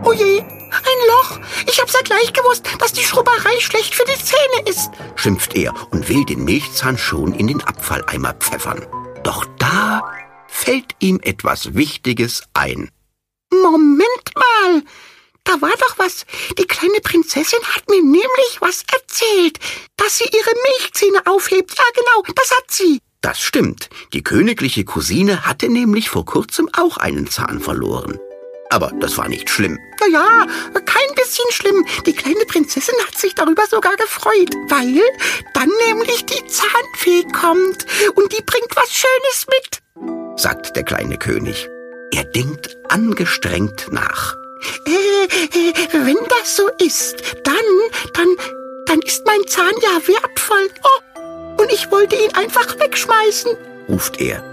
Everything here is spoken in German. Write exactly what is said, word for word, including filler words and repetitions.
Oh je, ein Loch. Ich hab's ja gleich gewusst, dass die Schrubberei schlecht für die Zähne ist, schimpft er und will den Milchzahn schon in den Abfalleimer pfeffern. Doch da fällt ihm etwas Wichtiges ein. Moment mal, da war doch was. Die kleine Prinzessin hat mir nämlich was erzählt, dass sie ihre Milchzähne aufhebt. Ja, genau, das hat sie. Das stimmt. Die königliche Cousine hatte nämlich vor kurzem auch einen Zahn verloren. Aber das war nicht schlimm. Naja, kein bisschen schlimm. Die kleine Prinzessin hat sich darüber sogar gefreut, weil dann nämlich die Zahnfee kommt und die bringt was Schönes mit, sagt der kleine König. Er denkt angestrengt nach. Äh, äh, wenn das so ist, dann, dann, dann ist mein Zahn ja wertvoll. Oh, und ich wollte ihn einfach wegschmeißen, ruft er.